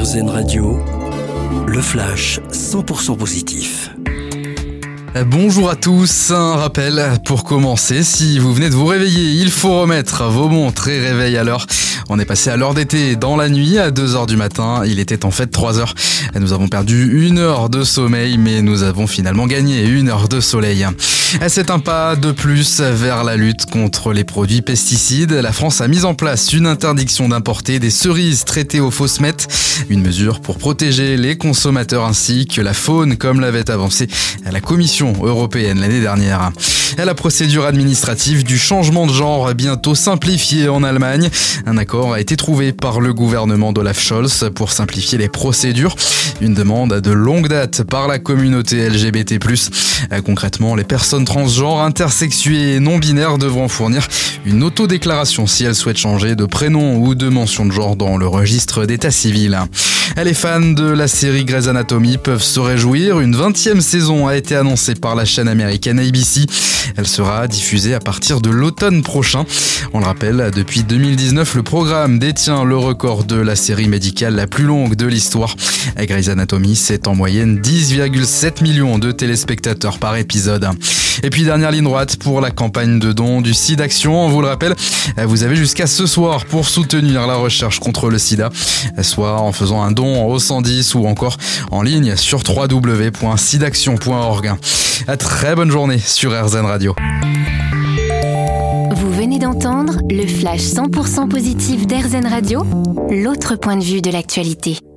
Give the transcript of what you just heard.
RZN Radio, le flash 100% positif. Bonjour à tous, un rappel pour commencer, si vous venez de vous réveiller, il faut remettre vos montres et réveil à l'heure. On est passé à l'heure d'été dans la nuit à 2h du matin, il était en fait 3h. Nous avons perdu 1 heure de sommeil, mais nous avons finalement gagné 1 heure de soleil. C'est un pas de plus vers la lutte contre les produits pesticides. La France a mis en place une interdiction d'importer des cerises traitées au phosphamate, une mesure pour protéger les consommateurs ainsi que la faune, comme l'avait avancé la Commission européenne l'année dernière. La procédure administrative du changement de genre est bientôt simplifiée en Allemagne. Un accord a été trouvé par le gouvernement d'Olaf Scholz pour simplifier les procédures. Une demande de longue date par la communauté LGBT+. Concrètement, les personnes transgenres, intersexuées et non-binaires devront fournir une autodéclaration si elles souhaitent changer de prénom ou de mention de genre dans le registre d'état civil. Les fans de la série Grey's Anatomy peuvent se réjouir. Une 20e saison a été annoncée par la chaîne américaine ABC. Elle sera diffusée à partir de l'automne prochain. On le rappelle, depuis 2019, le programme détient le record de la série médicale la plus longue de l'histoire. Grey's Anatomy, c'est en moyenne 10,7 millions de téléspectateurs par épisode. Et puis dernière ligne droite pour la campagne de dons du SIDAction. On vous le rappelle, vous avez jusqu'à ce soir pour soutenir la recherche contre le sida, soit en faisant un don au 110 ou encore en ligne sur www.sidaction.org. Très bonne journée sur RZN Radio. Vous venez d'entendre le flash 100% positif d'RZN Radio, l'autre point de vue de l'actualité.